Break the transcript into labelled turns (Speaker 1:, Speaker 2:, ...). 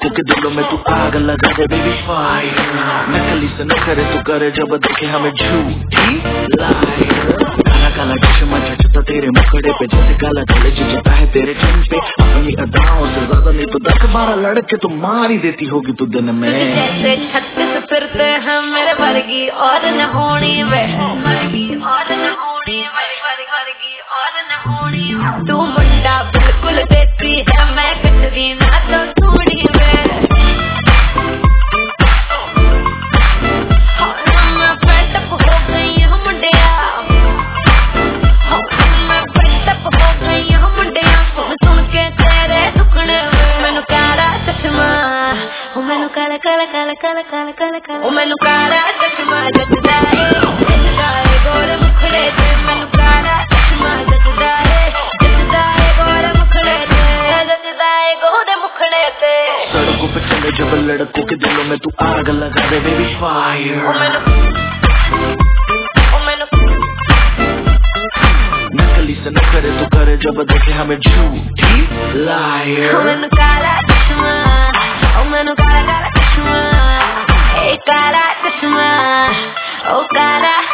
Speaker 1: लड़कों के दिलों में तू आग लगा दे बेबी फायर। नकली से न करे तू करे जब देखे हमें झूठी लायर। काला काला चश्मा जचता तेरे मुखड़े पे जैसे काला कॉलेज जचता है तेरे चिन पे। अपनी अदाओं से ज्यादा नहीं तो 10-12 लड़के तो मार ही देती होगी तू दिन में।
Speaker 2: जैसे छत पे फिरते हैं मेरे वर्गी और न होनी वे, वर्गी और न होनी वे, वर्गी और न होनी। तू मुंडा बिल्कुल देती है मैं कचरी ना तो थोड़ी वे। मैं पेटअप हो गई हूँ मुंडिया, मैं पेटअप हो गई हूँ मुंडिया। सुन के तेरे दुखड़े मैनू काला चश्मा, मैनू काला काला काला काला काला काला काला, मैनू काला चश्मा जचदा है गोरे मुखड़े ते। मैनू काला चश्मा जचदा है गोरे मुखड़े ते, जचदा है गोरे मुखड़े ते।
Speaker 1: सड़कों पे चले जब लड़कों के दिलों में तू आग लगा दे बेबी फायर। नकली से न करे तू करे जब देखे हमें झूठी लायर।
Speaker 2: मैनू काला चश्मा, मैनू काला काला चश्मा, काला चश्मा, ओ काला